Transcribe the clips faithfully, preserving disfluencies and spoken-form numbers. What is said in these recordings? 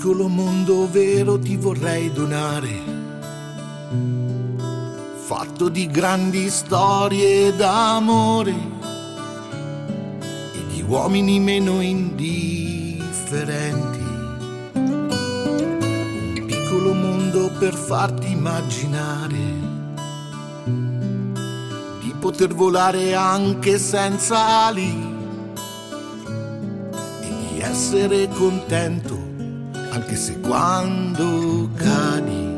piccolo mondo vero ti vorrei donare, fatto di grandi storie d'amore e di uomini meno indifferenti. Un piccolo mondo per farti immaginare di poter volare anche senza ali e di essere contento anche se quando cadi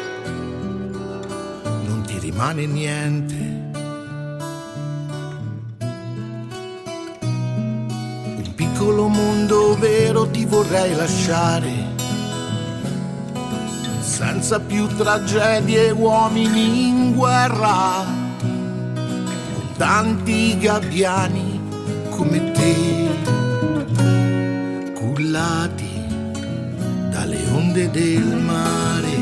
non ti rimane niente. Un piccolo mondo vero ti vorrei lasciare, senza più tragedie, uomini in guerra, con tanti gabbiani come te, cullati dalle onde del mare.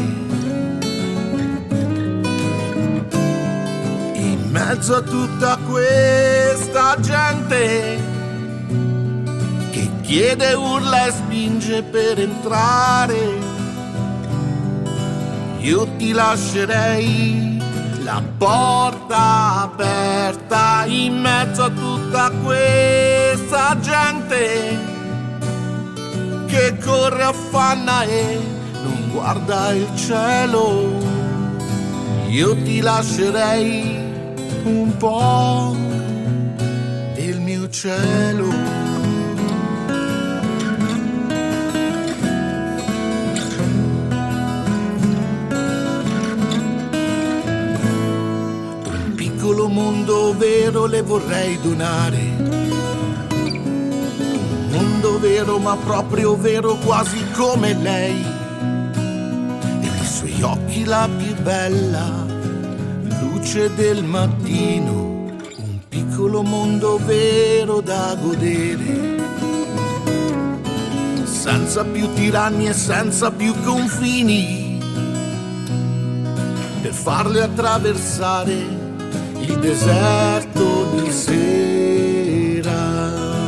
In mezzo a tutta questa gente che chiede, urla e spinge per entrare, io ti lascerei la porta aperta. In mezzo a tutta questa gente che corre, affanna e non guarda il cielo, io ti lascerei un po' del mio cielo. Un piccolo mondo vero le vorrei donare, mondo vero ma proprio vero, quasi come lei, e nei suoi occhi la più bella luce del mattino. Un piccolo mondo vero da godere, senza più tiranni e senza più confini, per farle attraversare il deserto di sera.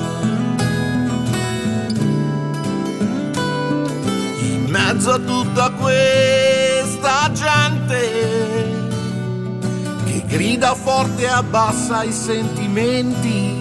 In mezzo a tutta questa gente che grida forte e abbassa i sentimenti,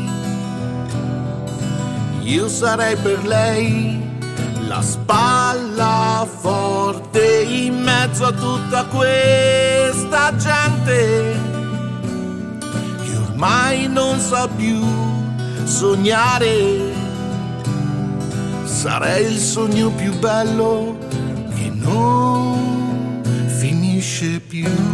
io sarei per lei la spalla forte. In mezzo a tutta questa gente che ormai non sa più sognare, sarei il sogno più bello che non finisce più.